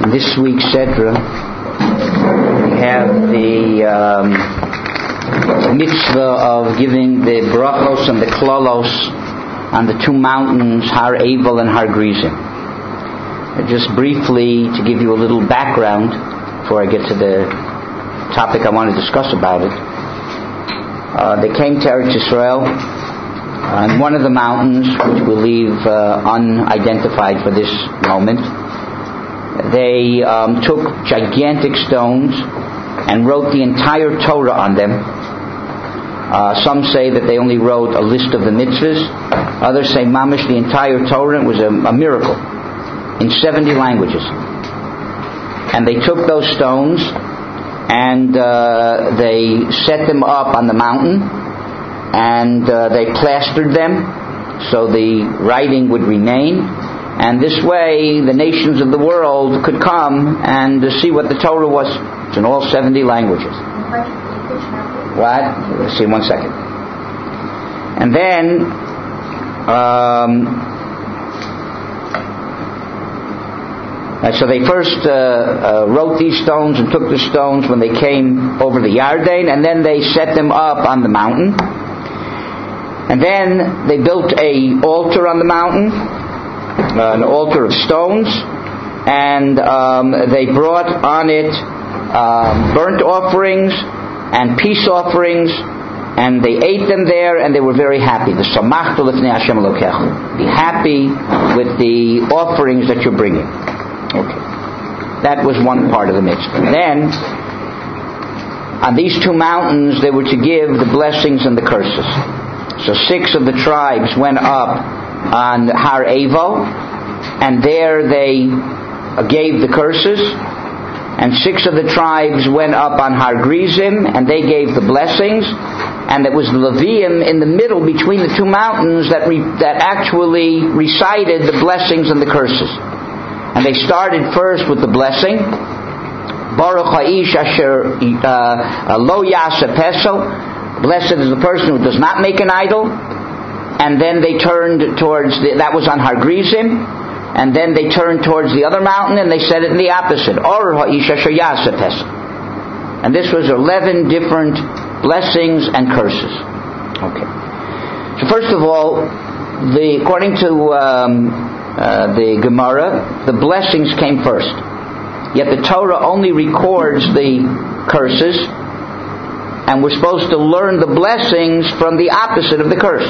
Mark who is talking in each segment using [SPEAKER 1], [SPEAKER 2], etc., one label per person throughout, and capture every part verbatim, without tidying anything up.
[SPEAKER 1] In this week's Sedra, we have the um, mitzvah of giving the brachos and the klolos on the two mountains, Har Evel and Har Gerizim. Just briefly, to give you a little background before I get to the topic I want to discuss about it. Uh, they came to Eretz Yisrael on one of the mountains, which we'll leave uh, unidentified for this moment. They um, took gigantic stones and wrote the entire Torah on them. Uh, some say that they only wrote a list of the mitzvahs. Others say mamish the entire Torah. It was a, a miracle in seventy languages. And they took those stones and uh, they set them up on the mountain, and uh, they plastered them so the writing would remain. And this way, the nations of the world could come and uh, see what the Torah was. It's in all seventy languages. What? Let's see, one second. And then, um, so they first uh, uh, wrote these stones and took the stones when they came over the Yarden, and then they set them up on the mountain. And then they built a altar on the mountain, uh, an altar of stones, and um, they brought on it um, burnt offerings and peace offerings, and they ate them there, and they were very happy. The Samachta Lifnei Hashem Elokecha. Be happy with the offerings that you're bringing. Okay. That was one part of the mitzvah. Then, on these two mountains, they were to give the blessings and the curses. So six of the tribes went up on Har Evel, and there they gave the curses. And six of the tribes went up on Har Gerizim, and they gave the blessings. And it was the Levium in the middle between the two mountains that re- that actually recited the blessings and the curses. And they started first with the blessing. Baruch ha'ish asher lo yaseh pesel. Blessed is the person who does not make an idol. And then they turned towards, the, that was on Har Gerizim. And then they turned towards the other mountain and they said it in the opposite. Or ha'ish asher yaseh pesel. And this was eleven different blessings and curses. Okay. So first of all, the according to um, Uh, the Gemara, the blessings came first. Yet the Torah only records the curses, and we're supposed to learn the blessings from the opposite of the curse.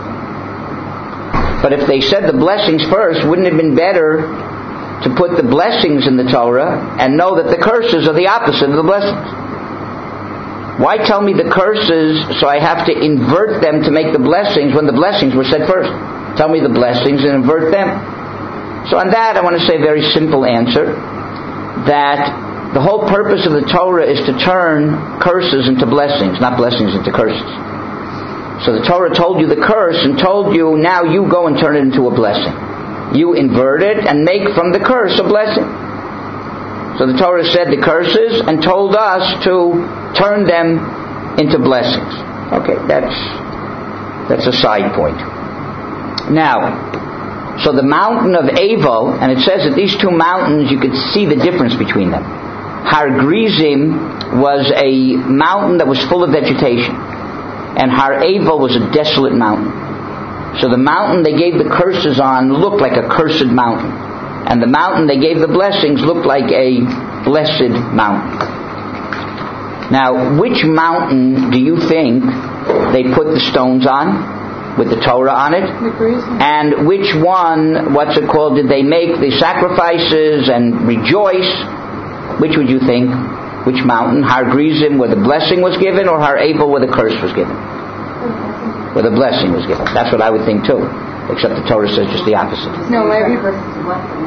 [SPEAKER 1] But if they said the blessings first, wouldn't it have been better to put the blessings in the Torah and know that the curses are the opposite of the blessings? Why tell me the curses so I have to invert them to make the blessings when the blessings were said first? Tell me the blessings and invert them. So on that, I want to say a very simple answer, that the whole purpose of the Torah is to turn curses into blessings, not blessings into curses. So the Torah told you the curse and told you, now you go and turn it into a blessing. You invert it and make from the curse a blessing. So the Torah said the curses and told us to turn them into blessings. Okay, that's that's a side point. Now, so the mountain of Evel, and it says that these two mountains, you could see the difference between them. Har Gerizim was a mountain that was full of vegetation, and Har Evel was a desolate mountain. So the mountain they gave the curses on looked like a cursed mountain, and the mountain they gave the blessings looked like a blessed mountain. Now, which mountain do you think they put the stones on? With the Torah on it? And which one, what's it called, did they make the sacrifices and rejoice? Which would you think? Which mountain? Har Gerizim where the blessing was given, or Har Evel where the curse was given? Where the blessing was given. That's what I would think too. Except the Torah says just the opposite.
[SPEAKER 2] No, every verse is a blessing.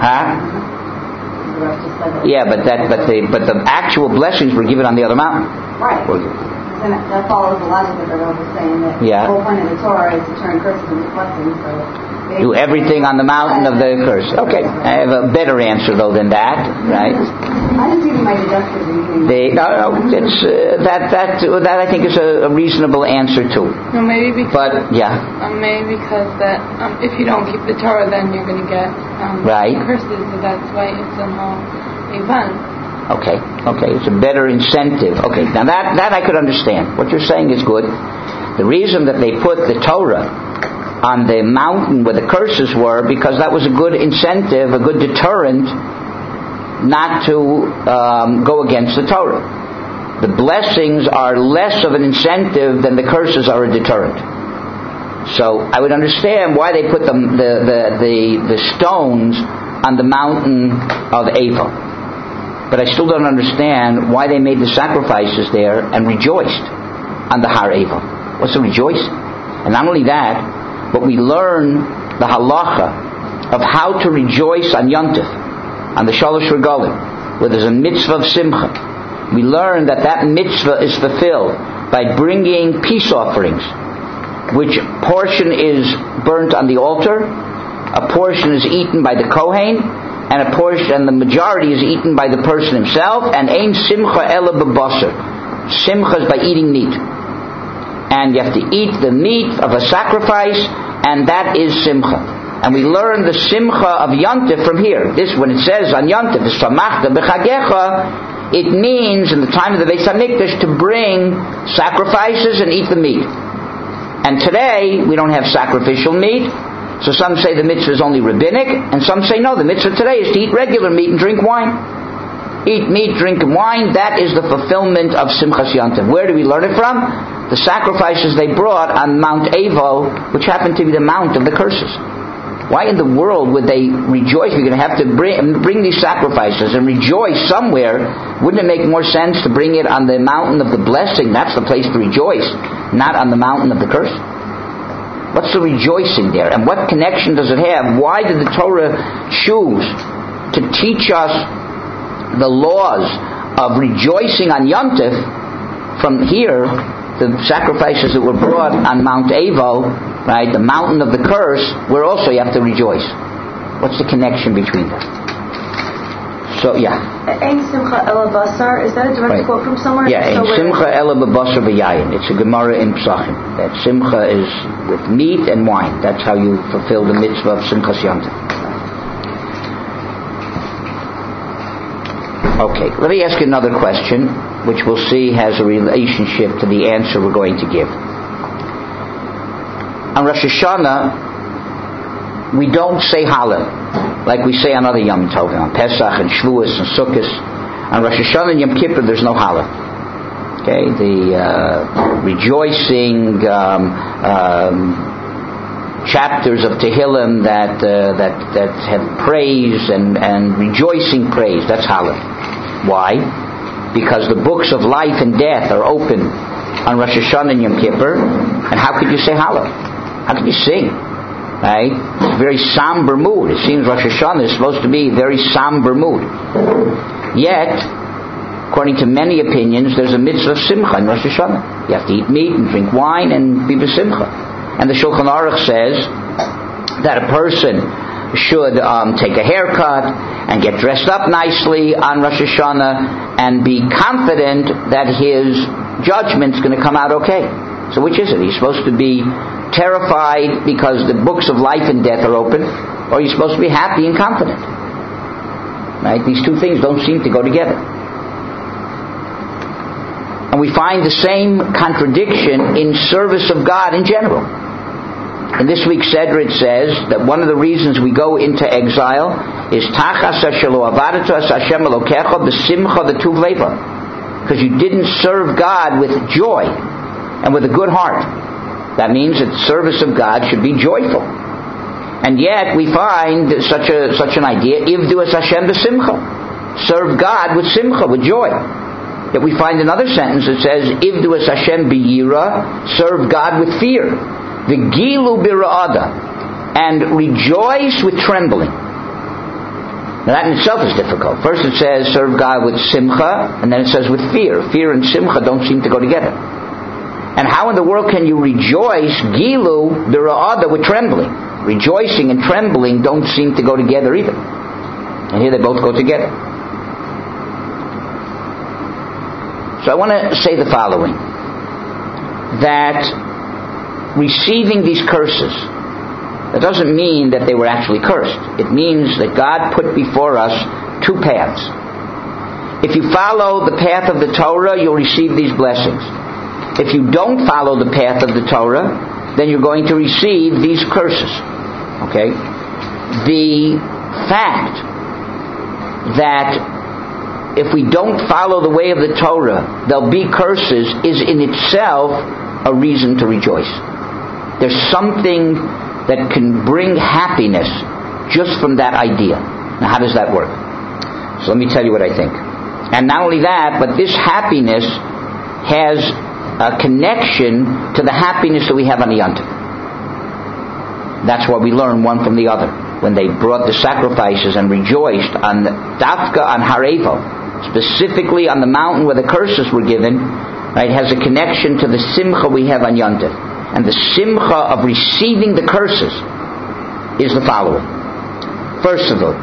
[SPEAKER 1] Huh? Yeah, but that but the but the actual blessings were given on the other mountain.
[SPEAKER 2] Right. And that follows the logic that they're always saying that
[SPEAKER 1] yeah.
[SPEAKER 2] the whole point of the Torah is to turn curses into blessings. So
[SPEAKER 1] Do everything on the mountain of the curse. Okay, I have a better answer though than that, right?
[SPEAKER 2] I'm giving my deductive reasoning.
[SPEAKER 1] They, no, no, it's uh, that that that I think is a, a reasonable answer too.
[SPEAKER 3] No, maybe because.
[SPEAKER 1] But yeah.
[SPEAKER 3] Um, maybe because that um, if you don't keep the Torah, then you're going to get um,
[SPEAKER 1] right.
[SPEAKER 3] curses. So that's why it's a whole event.
[SPEAKER 1] Okay, okay, it's a better incentive. Okay, now that that I could understand. What you're saying is good. The reason that they put the Torah on the mountain where the curses were, because that was a good incentive, a good deterrent not to um, go against the Torah. The blessings are less of an incentive than the curses are a deterrent. So I would understand why they put the the, the, the, the stones on the mountain of Ava. But I still don't understand why they made the sacrifices there and rejoiced on the Har Ava. What's the rejoice? And not only that, but we learn the halacha of how to rejoice on Yontif, on the Shalosh Regalim, where there's a mitzvah of Simcha. We learn that that mitzvah is fulfilled by bringing peace offerings, which portion is burnt on the altar, a portion is eaten by the Kohen, and a portion, and the majority is eaten by the person himself, and Ein Simcha Ela B'Basar. Simcha is by eating meat. And you have to eat the meat of a sacrifice, and that is Simcha. And we learn the Simcha of Yontif from here. This, when it says on Yontif, Samachta B'Chagecha, it means in the time of the Beis HaMikdash to bring sacrifices and eat the meat. And today, we don't have sacrificial meat, so some say the mitzvah is only rabbinic, and some say no, the mitzvah today is to eat regular meat and drink wine. Eat meat, drink wine, that is the fulfillment of Simchas Yontif. Where do we learn it from? The sacrifices they brought on Mount Avo, which happened to be the mount of the curses. Why in the world would they rejoice? We're going to have to bring, bring these sacrifices and rejoice somewhere. Wouldn't it make more sense to bring it on the mountain of the blessing? That's the place to rejoice, not on the mountain of the curse. What's the rejoicing there? And what connection does it have? Why did the Torah choose to teach us the laws of rejoicing on Yontif from here, the sacrifices that were brought on Mount Avo, right, the mountain of the curse, where also you have to rejoice? What's the connection between them? So, yeah.
[SPEAKER 4] Ein Simcha Ela Basar, is that a direct right. quote from somewhere?
[SPEAKER 1] Yeah, Ein Simcha Ela Basar V'Yayin. It's a Gemara in Psachim. That Simcha is with meat and wine. That's how you fulfill the mitzvah of Simchas Yontif. Okay, let me ask you another question, which we'll see has a relationship to the answer we're going to give. On Rosh Hashanah, we don't say Hallel, like we say on other Yom Tovim, on Pesach and Shavuos and Sukkot. On Rosh Hashanah and Yom Kippur, there's no Hallel. Okay, the uh, rejoicing um, um, chapters of Tehillim that uh, that that have praise and, and rejoicing praise, that's Hallel. Why? Because the books of life and death are open on Rosh Hashanah and Yom Kippur, and how could you say Hallel? How could you sing? Right? It's a very somber mood. It seems Rosh Hashanah is supposed to be a very somber mood. Yet, according to many opinions, there's a mitzvah of Simcha in Rosh Hashanah. You have to eat meat and drink wine and be b'Simcha. And the Shulchan Aruch says that a person should um, take a haircut and get dressed up nicely on Rosh Hashanah and be confident that his judgment's going to come out okay. So which is it? He's supposed to be terrified because the books of life and death are open, or he's supposed to be happy and confident? Right? These two things don't seem to go together. And we find the same contradiction in service of God in general. In this week's Seder it says that one of the reasons we go into exile is Tachas Shelo Avadatu as Hashem Elokecha B'Simcha V'Tuv Leva, because you didn't serve God with joy and with a good heart. That means that the service of God should be joyful. And yet we find such a such an idea, Ivdu as Hashem B'Simcha, serve God with Simcha, with joy. Yet we find another sentence that says Ivdu as Hashem B'Yira, serve God with fear. The Gilu Bira'ada, and rejoice with trembling. Now that in itself is difficult. First it says serve God with Simcha, and then it says with fear. Fear and Simcha don't seem to go together. And how in the world can you rejoice Gilu Bira'ada with trembling? rejoicing and trembling don't seem to go together either. And here they both go together. So I want to say the following, that receiving these curses, that doesn't mean that they were actually cursed. It means that God put before us two paths. If you follow the path of the Torah, you'll receive these blessings. If you don't follow the path of the Torah, then you're going to receive these curses. Okay? The fact that if we don't follow the way of the Torah, there'll be curses, is in itself a reason to rejoice. There's something that can bring happiness just from that idea. Now, how does that work? So let me tell you what I think. And not only that, but this happiness has a connection to the happiness that we have on the Yom Tov. That's why we learn one from the other. When they brought the sacrifices and rejoiced on the, Dafka on Har Evo, specifically on the mountain where the curses were given, right, has a connection to the simcha we have on Yom Tov. And the simcha of receiving the curses is the following. First of all,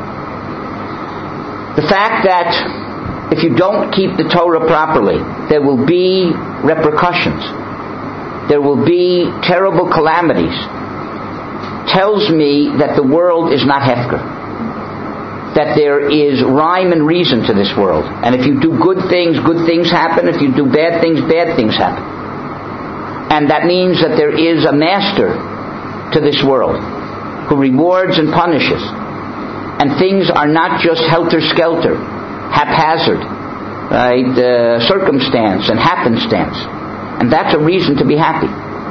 [SPEAKER 1] the fact that if you don't keep the Torah properly, there will be repercussions. There will be terrible calamities. Tells me that the world is not hefker. That there is rhyme and reason to this world. And if you do good things, good things happen. If you do bad things, bad things happen. And that means that there is a master to this world who rewards and punishes. And things are not just helter-skelter, haphazard, right, uh, circumstance and happenstance. And that's a reason to be happy.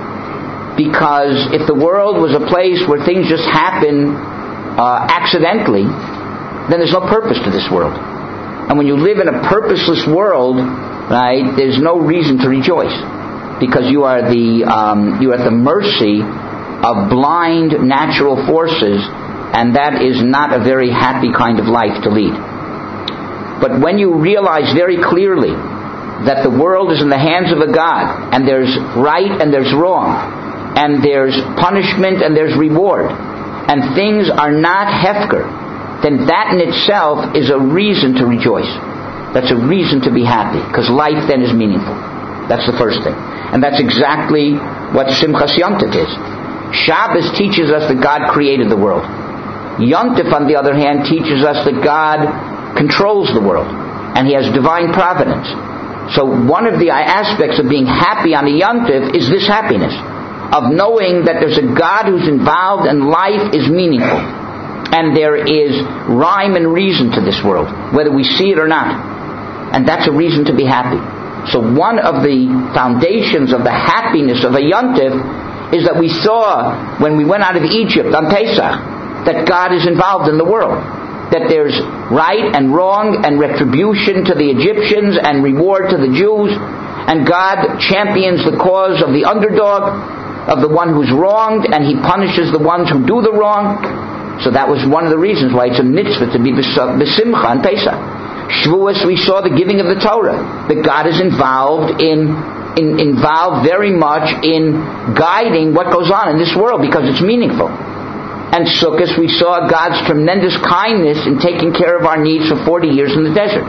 [SPEAKER 1] Because if the world was a place where things just happen uh, accidentally, then there's no purpose to this world. And when you live in a purposeless world, right, there's no reason to rejoice. Because you are the um, you are at the mercy of blind natural forces, and that is not a very happy kind of life to lead. But when you realize very clearly that the world is in the hands of a God, and there's right and there's wrong, and there's punishment and there's reward, and things are not hefker, then that in itself is a reason to rejoice. That's a reason to be happy, because life then is meaningful. That's the first thing. And that's exactly what Simchas Yom Tov is. Shabbos teaches us that God created the world. Yom Tov, on the other hand, teaches us that God controls the world, and He has divine providence. So one of the aspects of being happy on the Yom Tov is this happiness, of knowing that there's a God who's involved and life is meaningful. And there is rhyme and reason to this world, whether we see it or not. And that's a reason to be happy. So one of the foundations of the happiness of a Yom Tov is that we saw when we went out of Egypt on Pesach that God is involved in the world. That there's right and wrong and retribution to the Egyptians and reward to the Jews. And God champions the cause of the underdog, of the one who's wronged, and He punishes the ones who do the wrong. So that was one of the reasons why it's a mitzvah to be b'simcha on Pesach. Shavuos, we saw the giving of the Torah. That God is involved in, in involved very much in guiding what goes on in this world because it's meaningful. And Sukkot, we saw God's tremendous kindness in taking care of our needs for forty years in the desert.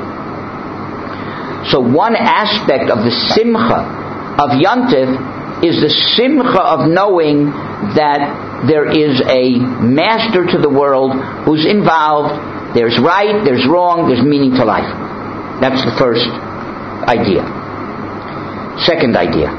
[SPEAKER 1] So one aspect of the simcha of Yom Tov is the simcha of knowing that there is a master to the world who's involved. There's right, there's wrong, there's meaning to life. That's the first idea. Second idea.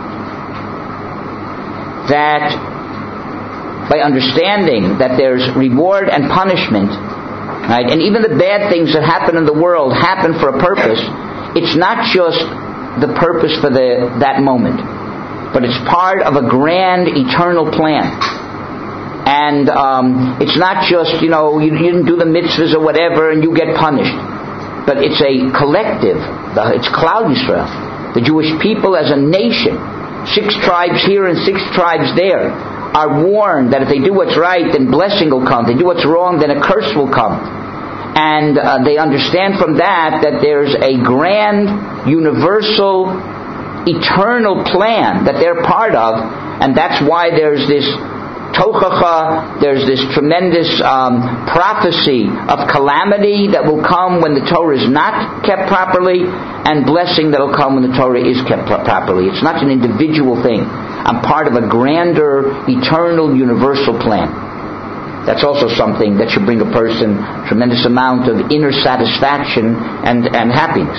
[SPEAKER 1] That by understanding that there's reward and punishment, right, and even the bad things that happen in the world happen for a purpose, it's not just the purpose for the that moment, but it's part of a grand eternal plan. And um, it's not just, you know, you, you didn't do the mitzvahs or whatever and you get punished. But it's a collective. It's Klal Yisrael. The Jewish people as a nation, six tribes here and six tribes there, are warned that if they do what's right, then blessing will come. If they do what's wrong, then a curse will come. And uh, they understand from that that there's a grand, universal, eternal plan that they're part of. And that's why there's this tochacha, there's this tremendous um, prophecy of calamity that will come when the Torah is not kept properly, and blessing that will come when the Torah is kept pro- properly. It's not an individual thing. I'm part of a grander, eternal, universal plan. That's also something that should bring a person a tremendous amount of inner satisfaction and, and happiness.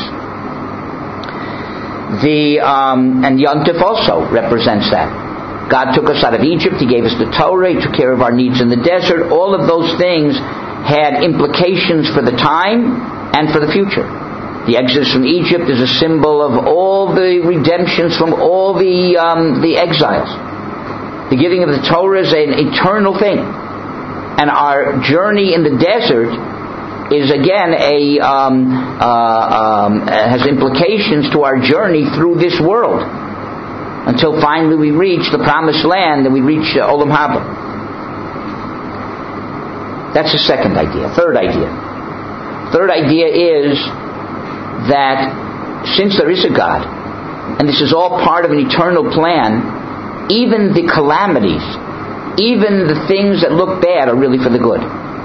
[SPEAKER 1] The um, and Yom Tov also represents that. God took us out of Egypt. He gave us the Torah. He took care of our needs in the desert. All of those things had implications for the time and for the future. The Exodus from Egypt is a symbol of all the redemptions from all the um, the exiles. The giving of the Torah is an eternal thing, and our journey in the desert is again a um, uh, um, has implications to our journey through this world until finally we reach the promised land and we reach uh, Olam Haba. That's the second idea. Third idea. Third idea is that since there is a God, and this is all part of an eternal plan, even the calamities, even the things that look bad are really for the good.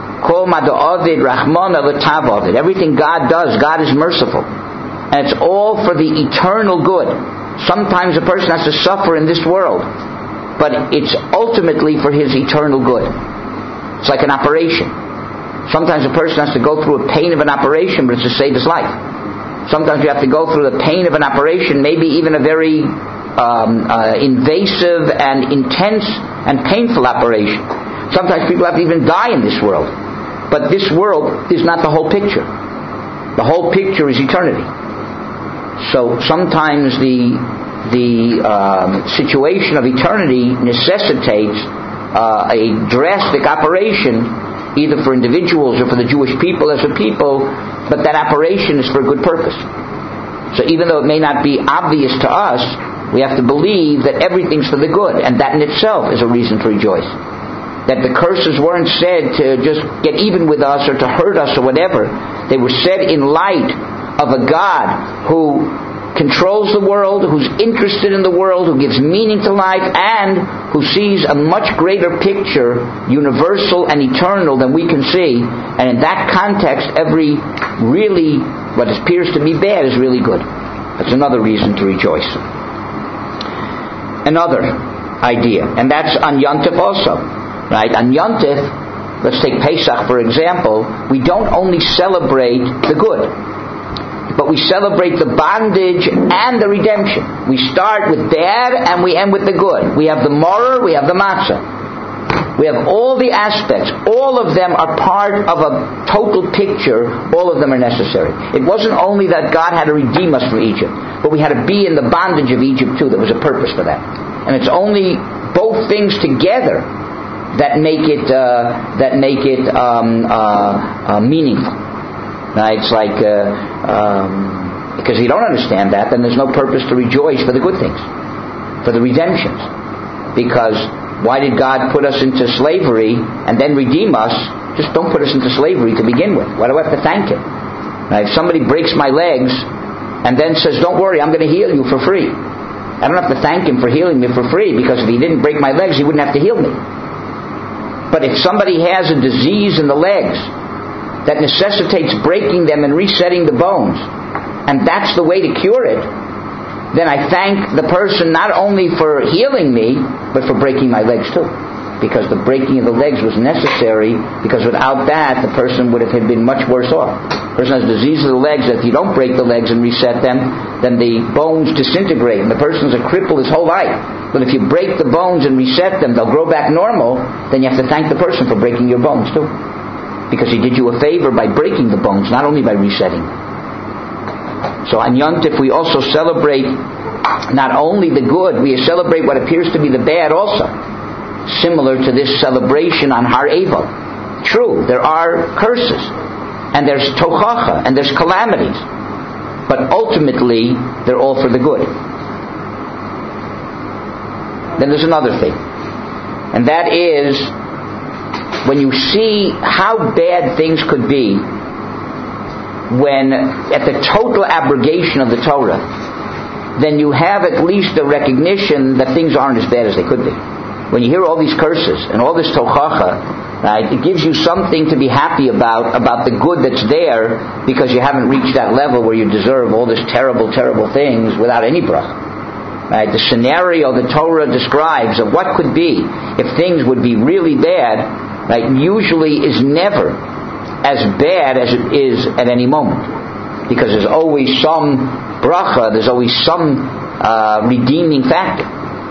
[SPEAKER 1] Everything God does, God is merciful. And it's all for the eternal good. Sometimes a person has to suffer in this world, but it's ultimately for his eternal good. It's like an operation. Sometimes a person has to go through a pain of an operation, but it's to save his life. Sometimes you have to go through the pain of an operation, maybe even a very um, uh, invasive and intense and painful operation. Sometimes people have to even die in this world. But this world is not the whole picture. The whole picture is eternity. So sometimes the the um, situation of eternity necessitates uh, a drastic operation, either for individuals or for the Jewish people as a people, but that operation is for a good purpose. So even though it may not be obvious to us, we have to believe that everything's for the good, and that in itself is a reason to rejoice. That the curses weren't said to just get even with us or to hurt us or whatever. They were said in light of a God who controls the world, who's interested in the world, who gives meaning to life, and who sees a much greater picture, universal and eternal, than we can see. And in that context, every really, what appears to be bad is really good. That's another reason to rejoice. Another idea, and that's on Yom Tov also. Right? On Yom Tov, let's take Pesach for example, we don't only celebrate the good, but we celebrate the bondage and the redemption. We start with bad and we end with the good. We have the maror, we have the matzah. We have all the aspects. All of them are part of a total picture. All of them are necessary. It wasn't only that God had to redeem us from Egypt, but we had to be in the bondage of Egypt too. There was a purpose for that. And it's only both things together that make it uh, that make it um, uh, uh, meaningful. Now, it's like uh, um, because you don't understand that, then there's no purpose to rejoice for the good things, for the redemptions. Because why did God put us into slavery and then redeem us? Just don't put us into slavery to begin with. Why do I have to thank Him? Now, if somebody breaks my legs and then says, "Don't worry, I'm going to heal you for free," I don't have to thank Him for healing me for free, because if He didn't break my legs, He wouldn't have to heal me. But if somebody has a disease in the legs that necessitates breaking them and resetting the bones, and that's the way to cure it, then I thank the person not only for healing me, but for breaking my legs too. Because the breaking of the legs was necessary, because without that, the person would have been much worse off. The person has disease of the legs, that if you don't break the legs and reset them, then the bones disintegrate, and the person's a cripple his whole life. But if you break the bones and reset them, they'll grow back normal, then you have to thank the person for breaking your bones too. Because he did you a favor by breaking the bones, not only by resetting them. So on Yom Tov we also celebrate not only the good, we celebrate what appears to be the bad also. Similar to this celebration on Har Eval. True, there are curses, and there's tochacha, and there's calamities. But ultimately, they're all for the good. Then there's another thing, and that is when you see how bad things could be when at the total abrogation of the Torah, then you have at least a recognition that things aren't as bad as they could be. when you hear all these curses and all this tochacha, right, it gives you something to be happy about, about the good that's there, because you haven't reached that level where you deserve all this terrible, terrible things without any bracha. Right? The scenario the Torah describes of what could be if things would be really bad, right, usually is never as bad as it is at any moment. Because there's always some bracha, there's always some uh, redeeming factor.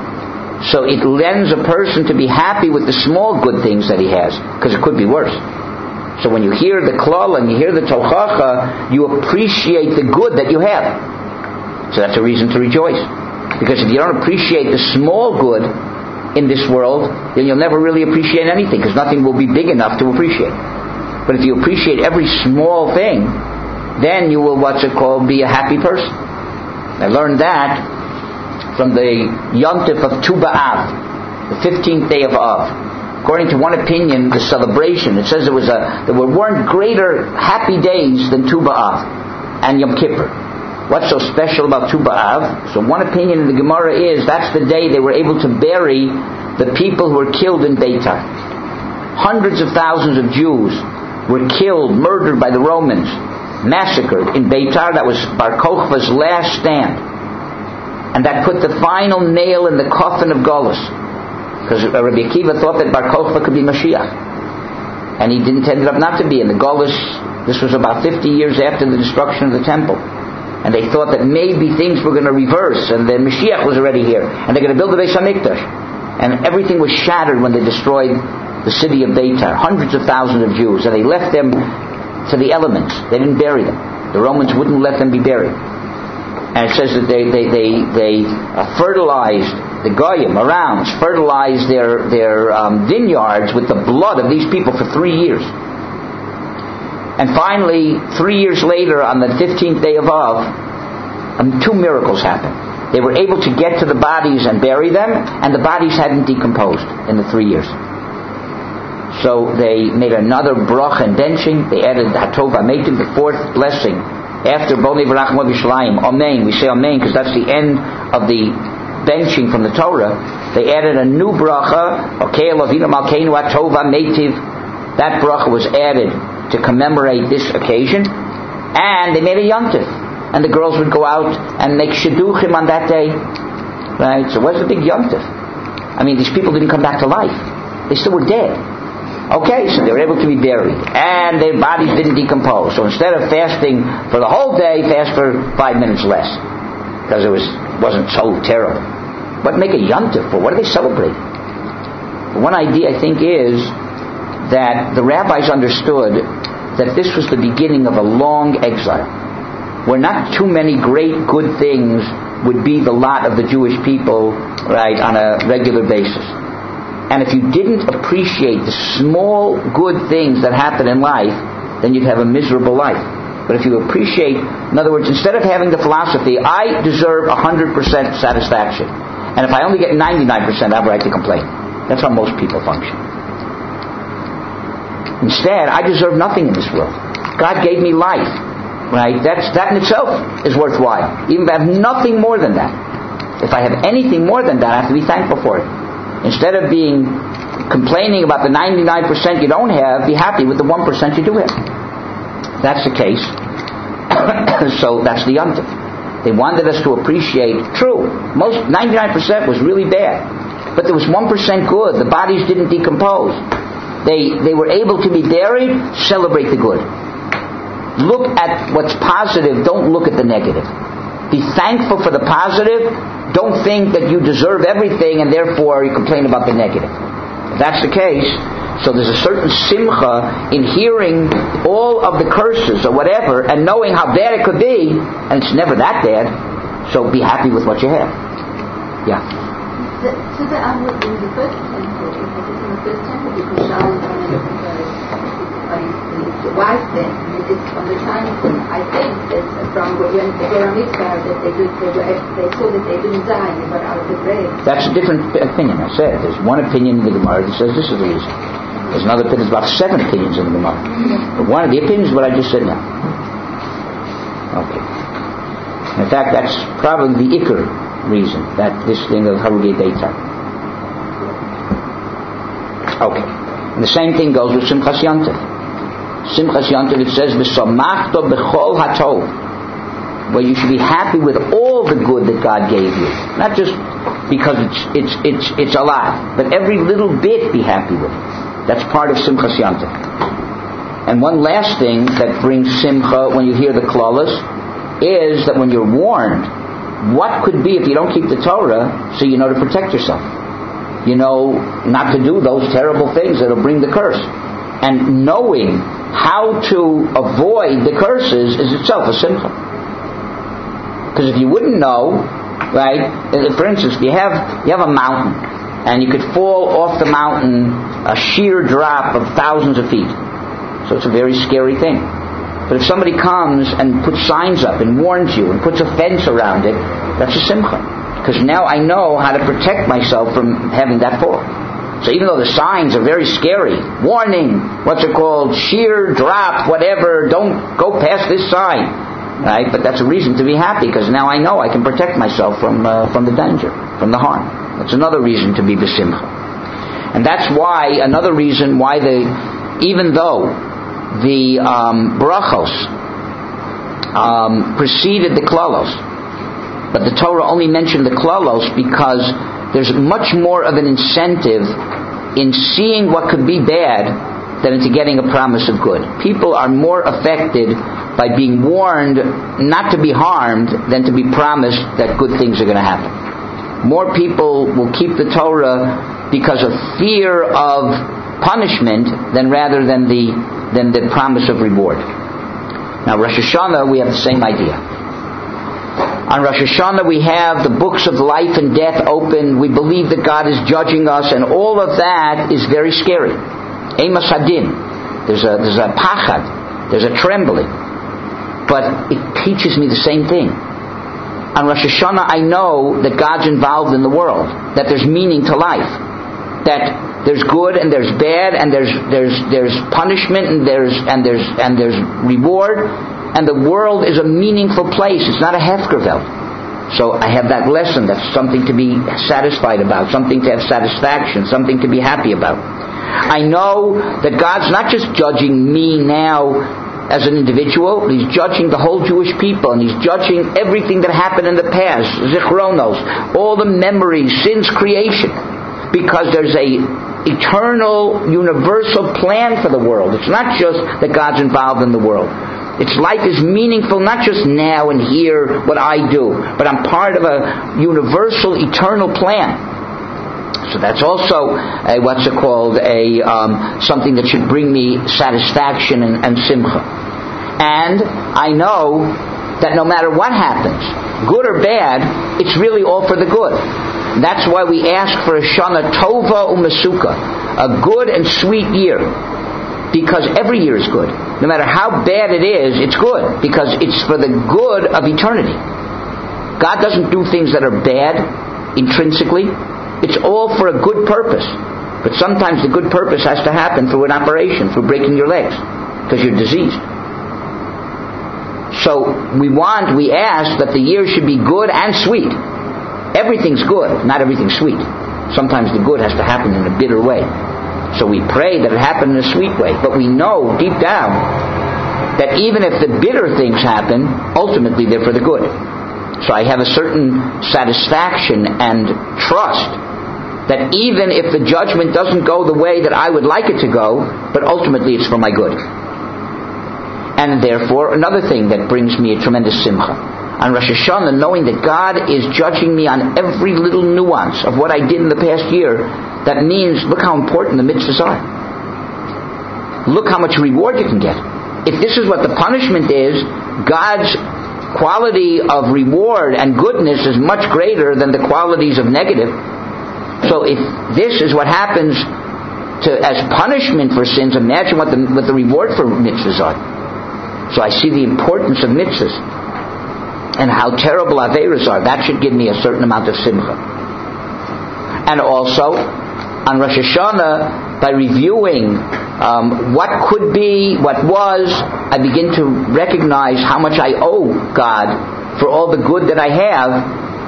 [SPEAKER 1] So it lends a person to be happy with the small good things that he has, because it could be worse. So when you hear the klal and you hear the tochacha, you appreciate the good that you have. So that's a reason to rejoice. Because if you don't appreciate the small good in this world, then you'll never really appreciate anything, because nothing will be big enough to appreciate. But if you appreciate every small thing, then you will, what's it called, be a happy person. I learned that from the Yontif of Tu B'Av, the fifteenth day of Av. According to one opinion, the celebration, it says there was a there weren't greater happy days than Tu B'Av and Yom Kippur. What's so special about Tu B'Av? So one opinion in the Gemara is that's the day they were able to bury the people who were killed in Beitar. Hundreds of thousands of Jews were killed, murdered by the Romans, massacred in Beitar. That was Bar Kokhba's last stand. And that put the final nail in the coffin of Golus. Because Rabbi Akiva thought that Bar Kokhba could be Mashiach. And he didn't end up not to be. And the Golus, this was about fifty years after the destruction of the temple. And they thought that maybe things were going to reverse, and then Mashiach was already here. And they're going to build the Beis HaMikdash. And everything was shattered when they destroyed the city of Beitar. Hundreds of thousands of Jews. And they left them to the elements. They didn't bury them. The Romans wouldn't let them be buried. And it says that they they they, they uh, fertilized the goyim around, fertilized their their um, vineyards with the blood of these people for three years. And finally, three years later, on the fifteenth day of Av, um, two miracles happened. They were able to get to the bodies and bury them, and the bodies hadn't decomposed in the three years. So they made another bracha and benching. They added Hatov HaMeitiv, the fourth blessing. After Bonei V'rach Mo B'Yishalayim, Amen, we say Amen because that's the end of the benching from the Torah. They added a new bracha, Okay Eloheinu Malkeinu Hatov HaMeitiv. That bracha was added to commemorate this occasion, and they made a yontif, and the girls would go out and make shidduchim on that day, right? So what's the big yontif? I mean, these people didn't come back to life; they still were dead. Okay, so they were able to be buried, and their bodies didn't decompose. So instead of fasting for the whole day, fast for five minutes less, because it was wasn't so terrible. But make a yontif for what are they celebrating? One idea I think is that the rabbis understood that this was the beginning of a long exile, where not too many great good things would be the lot of the Jewish people, right, on a regular basis. And if you didn't appreciate the small good things that happen in life, then you'd have a miserable life. But if you appreciate, in other words, instead of having the philosophy, I deserve one hundred percent satisfaction, and if I only get ninety-nine percent, I have a right to complain. That's how most people function. Instead, I deserve nothing in this world. God gave me life, right? That's, that in itself is worthwhile. Even if I have nothing more than that. If I have anything more than that, I have to be thankful for it. Instead of being complaining about the ninety-nine percent you don't have, be happy with the one percent you do have. That's the case. So that's the yontif. They wanted us to appreciate, true, most ninety-nine percent was really bad. But there was one percent good. The bodies didn't decompose. They they were able to be buried. Celebrate the good. Look at what's positive. Don't look at the negative. Be thankful for the positive. Don't think that you deserve everything and therefore you complain about the negative. If that's the case, so there's a certain simcha in hearing all of the curses or whatever and knowing how bad it could be, and it's never that bad. So be happy with what you have. Yeah.
[SPEAKER 2] The, so the Amud in the first temple, it was in the first temple because Shaul the wife then, and it's on the time, I think, that from when the Mitzvah that they, did, they, were, they saw that they didn't die, they got out of the grave.
[SPEAKER 1] That's a different opinion, I said. There's one opinion in the Gemara that says this is the reason. There's another opinion, there's about seven opinions in the Gemara. But one of the opinions is what I just said now. Okay. In fact, that's probably the Iker reason, that this thing of Harugei Beitar. Okay. And the same thing goes with Simchas Yontif. Simchas Yontif, it says, V'samachto b'chol hatov, where you should be happy with all the good that God gave you. Not just because it's it's it's it's a lot, but every little bit be happy with. That's part of Simchas Yontif. And one last thing that brings Simcha when you hear the Klalos is that when you're warned, what could be if you don't keep the Torah, so you know to protect yourself. You know not to do those terrible things that will bring the curse. And knowing how to avoid the curses is itself a Simcha. Because if you wouldn't know, right, for instance, you have you have a mountain, and you could fall off the mountain a sheer drop of thousands of feet. So it's a very scary thing. But if somebody comes and puts signs up and warns you and puts a fence around it, that's a Simcha. Because now I know how to protect myself from having that fall. So even though the signs are very scary, warning, what's it called, sheer drop, whatever, don't go past this sign, right? But that's a reason to be happy, because now I know I can protect myself from uh, from the danger, from the harm. That's another reason to be besimcha. And that's why, another reason why the, even though the um, brachos um, preceded the klalos, but the Torah only mentioned the klalos because there's much more of an incentive in seeing what could be bad than into getting a promise of good. People are more affected by being warned not to be harmed than to be promised that good things are going to happen. More people will keep the Torah because of fear of punishment than rather than the than the promise of reward. Now, Rosh Hashanah, we have the same idea. On Rosh Hashanah, we have the books of life and death open. We believe that God is judging us, and all of that is very scary. Emas hadin. There's a there's a pachad. There's a trembling. But it teaches me the same thing. On Rosh Hashanah, I know that God's involved in the world, that there's meaning to life, that there's good and there's bad, and there's there's there's punishment and there's and there's and there's reward, and the world is a meaningful place. It's not a hefkerveld. So I have that lesson. That's something to be satisfied about, something to have satisfaction, something to be happy about. I know that God's not just judging me now as an individual, He's judging the whole Jewish people, and He's judging everything that happened in the past, zichronos, all the memories since creation, because there's a eternal, universal plan for the world. It's not just that God's involved in the world. Its life is meaningful not just now and here, what I do, but I'm part of a universal, eternal plan. So that's also a, what's it called, a um, something that should bring me satisfaction and, and simcha. And I know that no matter what happens, good or bad, it's really all for the good. That's why we ask for a Shana Tova Umesuka, a good and sweet year, because every year is good. No matter how bad it is, it's good, because it's for the good of eternity. God doesn't do things that are bad intrinsically. It's all for a good purpose. But sometimes the good purpose has to happen through an operation, through breaking your legs, because you're diseased. So we want, we ask that the year should be good and sweet. Everything's good, not everything's sweet. Sometimes the good has to happen in a bitter way. So we pray that it happen in a sweet way. But we know deep down that even if the bitter things happen, ultimately they're for the good. So I have a certain satisfaction and trust that even if the judgment doesn't go the way that I would like it to go, but ultimately it's for my good. And therefore, another thing that brings me a tremendous simcha. On Rosh Hashanah, knowing that God is judging me on every little nuance of what I did in the past year, that means, look how important the mitzvahs are. Look how much reward you can get. If this is what the punishment is, God's quality of reward and goodness is much greater than the qualities of negative. So if this is what happens to as punishment for sins, imagine what the, what the reward for mitzvahs are. So I see the importance of mitzvahs and how terrible averos are. That should give me a certain amount of simcha. And also, on Rosh Hashanah, by reviewing um, what could be, what was, I begin to recognize how much I owe God for all the good that I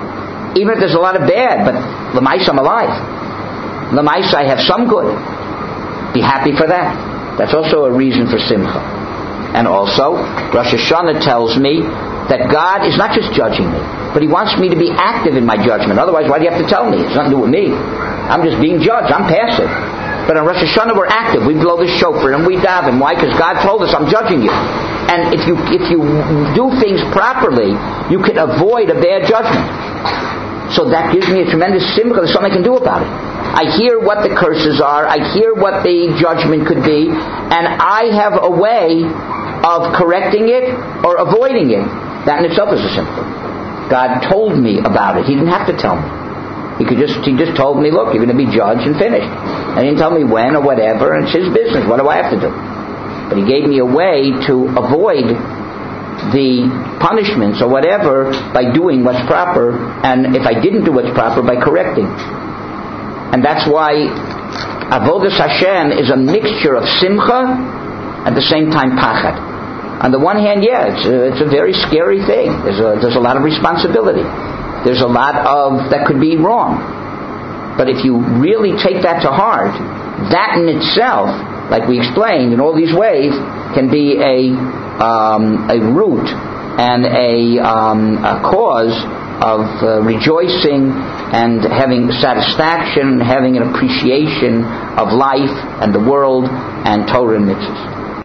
[SPEAKER 1] have, even if there's a lot of bad. But l'maisa, I'm alive. L'maisa, I have some good. be happy for that. That's also a reason for simcha. And also, Rosh Hashanah tells me that God is not just judging me, but He wants me to be active in my judgment. Otherwise, why do you have to tell me? It's nothing to do with me. I'm just being judged. I'm passive. But on Rosh Hashanah, we're active. We blow the shofar and we daven. Why? Because God told us, I'm judging you. And if you if you do things properly, you can avoid a bad judgment. So that gives me a tremendous simcha. There's something I can do about it. I hear what the curses are. I hear what the judgment could be. And I have a way of correcting it or avoiding it. That in itself is a simcha. God told me about it. He didn't have to tell me. He could just He just told me, look, you're going to be judged and finished. And He didn't tell me when or whatever, and it's His business. What do I have to do? But He gave me a way to avoid the punishments or whatever by doing what's proper, and if I didn't do what's proper, by correcting. And that's why Avodas Hashem is a mixture of simcha at the same time pachad. On the one hand, yeah, it's a, it's a very scary thing. There's a, there's a lot of responsibility. There's a lot of that could be wrong. But if you really take that to heart, that in itself, like we explained in all these ways, can be a um, a root and a, um, a cause of uh, rejoicing and having satisfaction, having an appreciation of life and the world and Torah and mitzvahs.